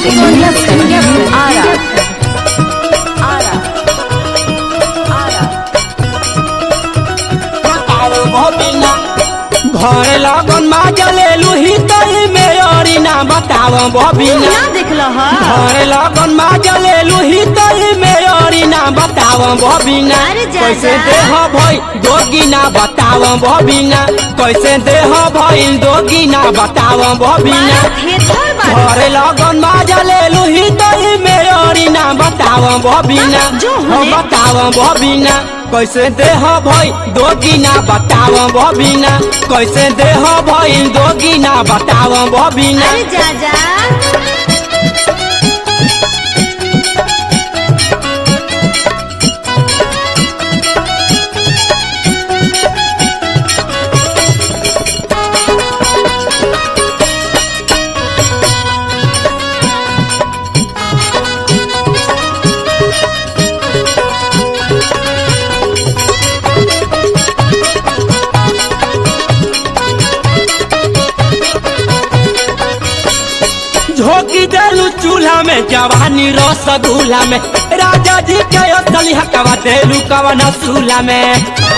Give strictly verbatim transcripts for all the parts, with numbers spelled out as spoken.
Recording Studio, Ara. Ara. Ara. घर लगन माजा ले लुही तई में औरी ना बताव बबिना ना देखलो ह घर लगन माजा ले लुही तई में औरी ना बताव बबिना अरे जा कैसे जा। देह भई दोगी ना बताव बबिना कैसे देह भई दोगी ना बताव बबिना मारा थेथर बात घर लगन माजा ले लुही तई में औरी ना बताव बबिना जो हो होने। बताव बबिना कैसे देह भई दोगी ना बताव बबिना कैसे देह भई दोगी ना बताव बबिना अरे जा जा झोंकी देलू चूल्हा में जवानी रसगुल्ला में राजा जी के असली हकवा देलू कवन सूला में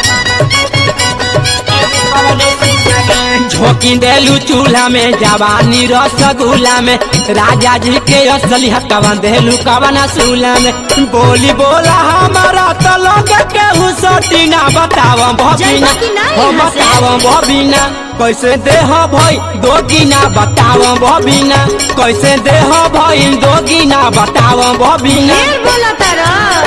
झोंकी देलू चूल्हा में जवानी रसगुल्ला में राजा जी के असली हकवा देलू कवन सूला में बोली बोला हमारा तो लोग के हुसटी ना बताव बबिना जाइबा कि ना हो यहाँ से? बताव बबिना कैसे देह भई दोगी ना बताव बबिना कैसे देह भई दोगी ना बताव बबिना ढेर बोला तारा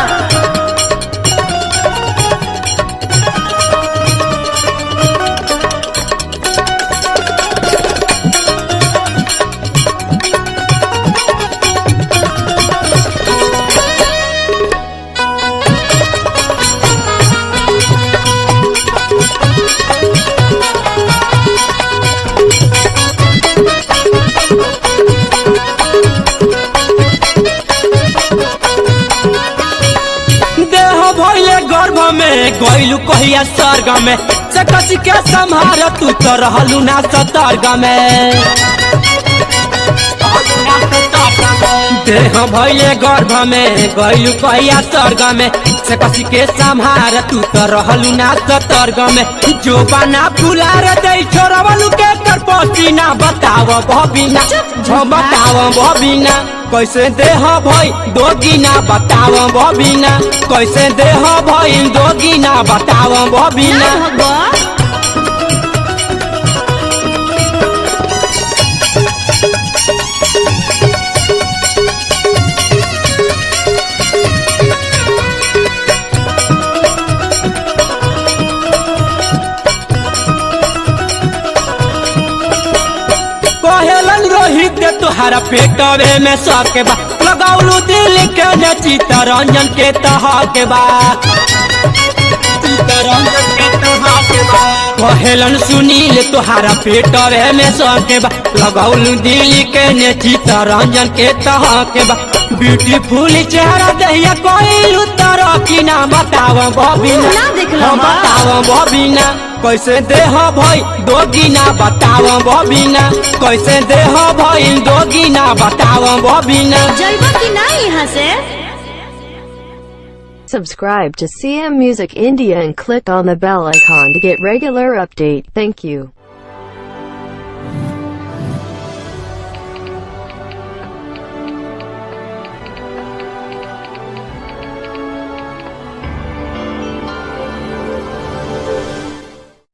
देह भइले गर्भ में गइलू कहिया स्वर्ग में से कसी के संहार तू तो रहलू ना सतर्ग में देह भइले गर्भ में गइलू कहिया स्वर्ग में से कसी के संहार तू तो रहलू ना सतर्ग में जो बना फुलार दे छोरवलू के करपसी ना बताव बबिना हो बताव बबिना कैसे देह भई दोगी ना बताव बबिना कैसे देह भई दोगी ना बताव बबिना ना भगवा कहेलन रोहित दे तुहारा पेटवे में सबके बा लगाउलू दिल के ने चित्तरंजन के तह के बा चित्तरंजन के तह के बा कहेलन सुनील तुहारा पेटवे में सबके बा लगाउलू दिल के ने चित्तरंजन के तह के बा ब्यूटीफुल चेहरा दहिया कोई तरह की ना बताव बबिना ना देखलो हो ह। बताव बबिना कैसे देह भई दोगी ना बताव बबिना कैसे देह भई दोगी ना बताव बबिना जाइबा कि ना यहाँ से Subscribe to C M Music India and click on the bell icon to get regular update. Thank you.